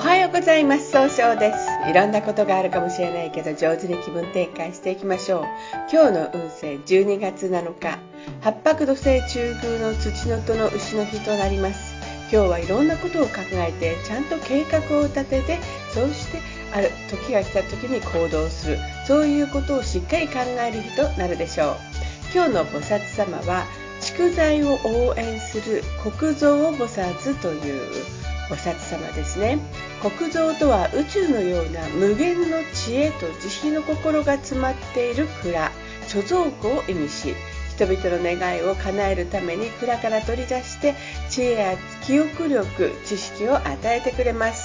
はようございます。総称です。いろんなことがあるかもしれないけど上手に気分転換していきましょう。今日の運勢12月7日、八白土星中宮の土のとの丑の日となります。今日はいろんなことを考えてちゃんと計画を立てて、そうしてある時が来た時に行動する、そういうことをしっかり考える日となるでしょう。今日の菩薩様は蓄財を応援する国蔵菩薩という菩薩様ですね。国蔵とは宇宙のような無限の知恵と慈悲の心が詰まっている蔵、貯蔵庫を意味し、人々の願いを叶えるために蔵から取り出して知恵や記憶力、知識を与えてくれます。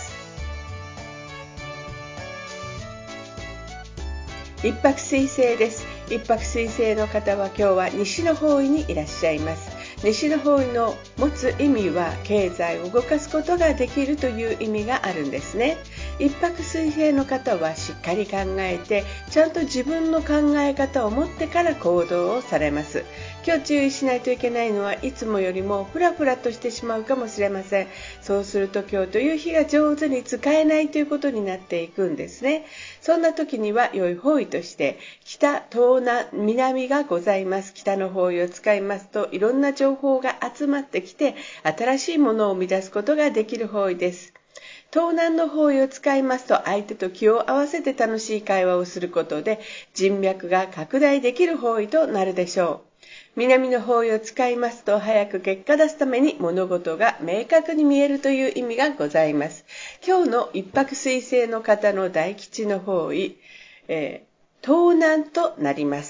一泊水星です。一泊水星の方は今日は西の方位にいらっしゃいます。西の方位の持つ意味は経済を動かすことができるという意味があるんですね。一泊水星の方はしっかり考えて、ちゃんと自分の考え方を持ってから行動をされます。今日注意しないといけないのはいつもよりもフラフラとしてしまうかもしれません。そうすると今日という日が上手に使えないということになっていくんですね。そんな時には良い方位として北、東南、南がございます。北の方位を使いますといろんな情報が集まってきて新しいものを生み出すことができる方位です。東南の方位を使いますと相手と気を合わせて楽しい会話をすることで人脈が拡大できる方位となるでしょう。南の方位を使いますと早く結果出すために物事が明確に見えるという意味がございます。今日の一泊水星の方の大吉の方位、東南となります。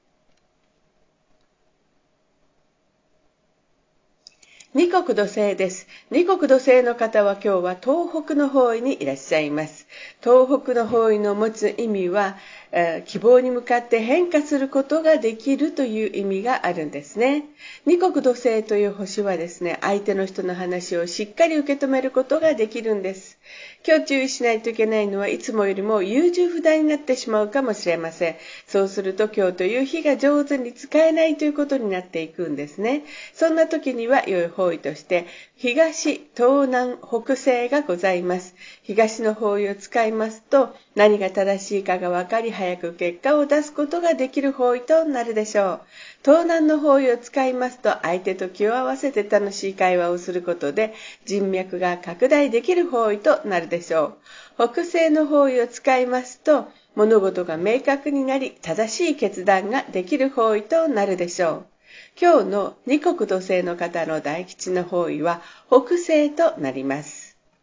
二国土星です。二国土星の方は今日は東北の方位にいらっしゃいます。東北の方位の持つ意味は、希望に向かって変化することができるという意味があるんですね。二国土星という星はですね、相手の人の話をしっかり受け止めることができるんです。今日注意しないといけないのはいつもよりも優柔不断になってしまうかもしれません。そうすると今日という日が上手に使えないということになっていくんですね。そんな時には良い方位として東、東南、北西がございます。東の方位を使いますと何が正しいかが分かり早く結果を出すことができる方位となるでしょう。東南の方位を使いますと相手と気を合わせて楽しい会話をすることで人脈が拡大できる方位となるでしょう。北西の方位を使いますと物事が明確になり正しい決断ができる方位となるでしょう。今日の二国土星の方の大吉の方位は北西となります。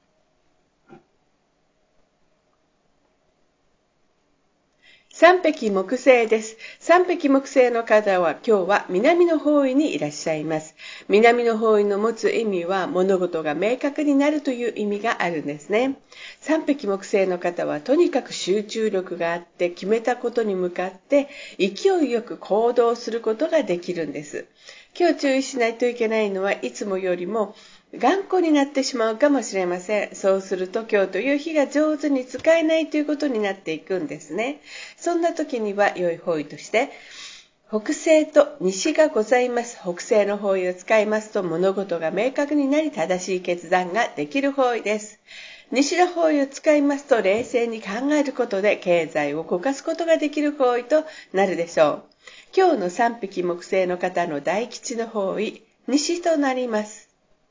三匹木星です。三匹木星の方は今日は南の方位にいらっしゃいます。南の方位の持つ意味は物事が明確になるという意味があるんですね。三匹木星の方はとにかく集中力があって決めたことに向かって勢いよく行動することができるんです。今日注意しないといけないのはいつもよりも頑固になってしまうかもしれません。そうすると今日という日が上手に使えないということになっていくんですね。そんな時には良い方位として北西と西がございます。北西の方位を使いますと物事が明確になり正しい決断ができる方位です。西の方位を使いますと冷静に考えることで経済を動かすことができる方位となるでしょう。今日の三匹木星の方の大吉の方位、西となります。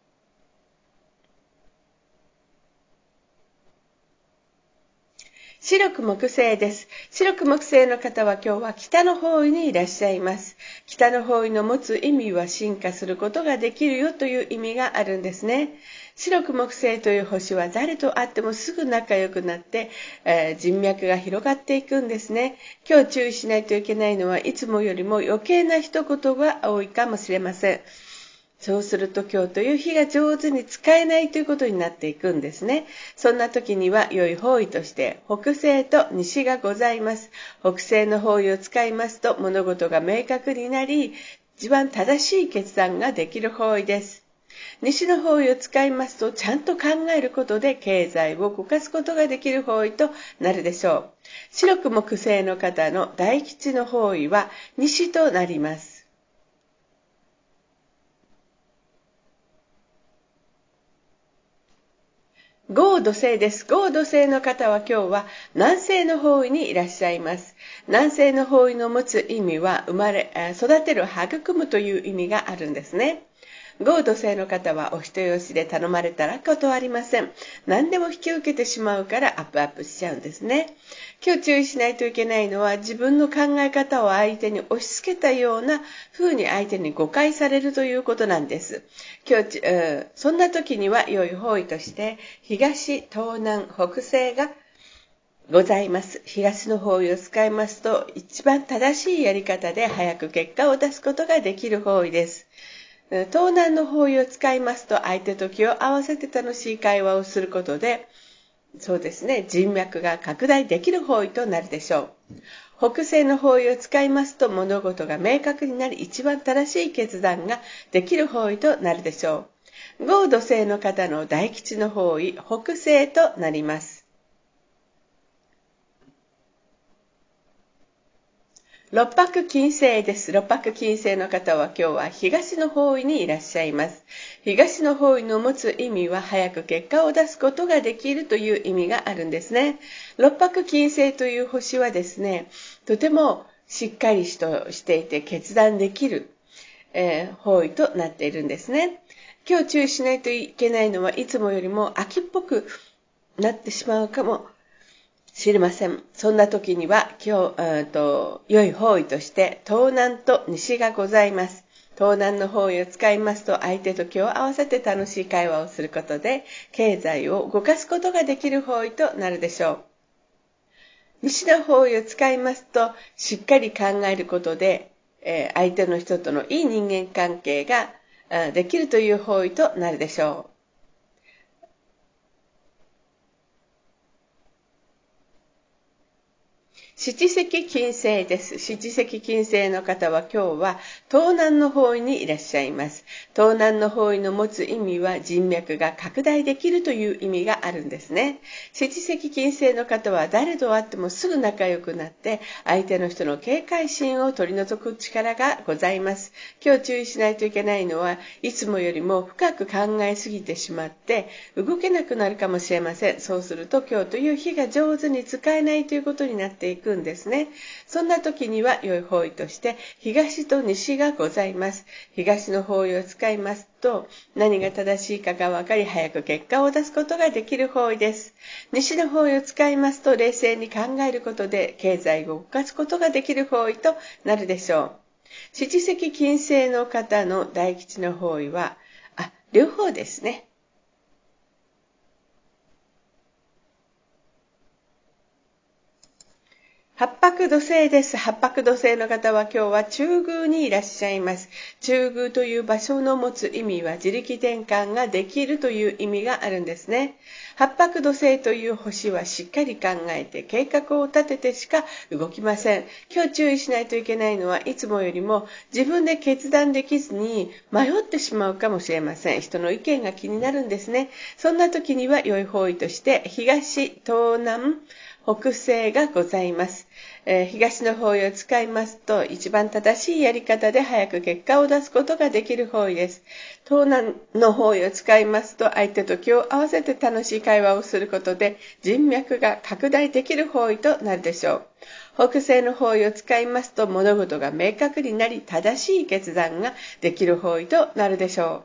白く木星です。白く木星の方は今日は北の方位にいらっしゃいます。北の方位の持つ意味は進化することができるよという意味があるんですね。白く木星という星は誰と会ってもすぐ仲良くなって、人脈が広がっていくんですね。今日注意しないといけないのはいつもよりも余計な一言が多いかもしれません。そうすると今日という日が上手に使えないということになっていくんですね。そんな時には良い方位として北西と西がございます。北西の方位を使いますと物事が明確になり、一番正しい決断ができる方位です。西の方位を使いますとちゃんと考えることで経済を動かすことができる方位となるでしょう。白く木星の方の大吉の方位は西となります。 合土星です。合土星の方は今日は南西の方位にいらっしゃいます。南西の方位の持つ意味は育てる、育むという意味があるんですね。合土星の方はお人よしで頼まれたら断りません。何でも引き受けてしまうからアップしちゃうんですね。今日注意しないといけないのは、自分の考え方を相手に押し付けたような風に相手に誤解されるということなんです。そんな時には良い方位として東、東南、北西がございます。東の方位を使いますと、一番正しいやり方で早く結果を出すことができる方位です。東南の方位を使いますと、相手と気を合わせて楽しい会話をすることで、そうですね、人脈が拡大できる方位となるでしょう。北西の方位を使いますと、物事が明確になり、一番正しい決断ができる方位となるでしょう。合土星の方の大吉の方位、北西となります。六白金星です。六白金星の方は今日は東の方位にいらっしゃいます。東の方位の持つ意味は早く結果を出すことができるという意味があるんですね。六白金星という星はですね、とてもしっかりとしていて決断できる、方位となっているんですね。今日注意しないといけないのはいつもよりも秋っぽくなってしまうかも知りません。そんな時には良い方位として東南と西がございます。東南の方位を使いますと、相手と気を合わせて楽しい会話をすることで経済を動かすことができる方位となるでしょう。西の方位を使いますと、しっかり考えることで、相手の人とのいい人間関係ができるという方位となるでしょう。七石金星です。七石金星の方は今日は東南の方位にいらっしゃいます。東南の方位の持つ意味は人脈が拡大できるという意味があるんですね。七石金星の方は誰と会ってもすぐ仲良くなって相手の人の警戒心を取り除く力がございます。今日注意しないといけないのはいつもよりも深く考えすぎてしまって動けなくなるかもしれません。そうすると今日という日が上手に使えないということになっていくんですね。そんな時には良い方位として東と西がございます。東の方位を使いますと何が正しいかが分かり早く結果を出すことができる方位です。西の方位を使いますと冷静に考えることで経済を動かすことができる方位となるでしょう。七石金星の方の大吉の方位は両方ですね。八白土星です。八白土星の方は今日は中宮にいらっしゃいます。中宮という場所の持つ意味は自力転換ができるという意味があるんですね。八白土星という星はしっかり考えて計画を立ててしか動きません。今日注意しないといけないのはいつもよりも自分で決断できずに迷ってしまうかもしれません。人の意見が気になるんですね。そんな時には良い方位として東、東南、北西がございます。東の方位を使いますと一番正しいやり方で早く結果を出すことができる方位です。東南の方位を使いますと相手と気を合わせて楽しい会話をすることで人脈が拡大できる方位となるでしょう。北西の方位を使いますと物事が明確になり正しい決断ができる方位となるでしょう。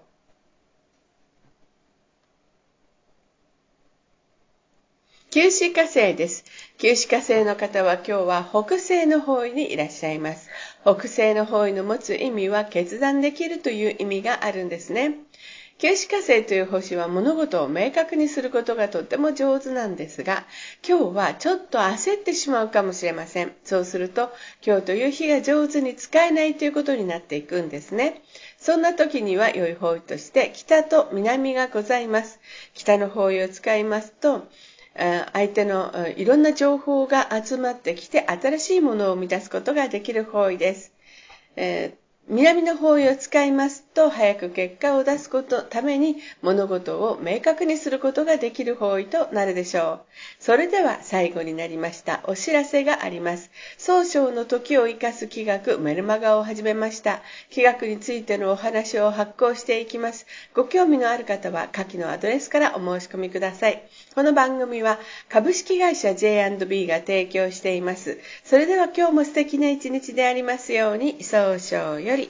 九死火星です。九死火星の方は今日は北西の方位にいらっしゃいます。北西の方位の持つ意味は決断できるという意味があるんですね。九死火星という星は物事を明確にすることがとっても上手なんですが、今日はちょっと焦ってしまうかもしれません。そうすると今日という日が上手に使えないということになっていくんですね。そんな時には良い方位として北と南がございます。北の方位を使いますと相手のいろんな情報が集まってきて新しいものを生み出すことができる方位です。南の方位を使いますと早く結果を出すために物事を明確にすることができる方位となるでしょう。それでは最後になりました。お知らせがあります。創唱の時を生かす企画メルマガを始めました。企画についてのお話を発行していきます。ご興味のある方は下記のアドレスからお申し込みください。この番組は株式会社 J&B が提供しています。それでは今日も素敵な一日でありますように。創唱より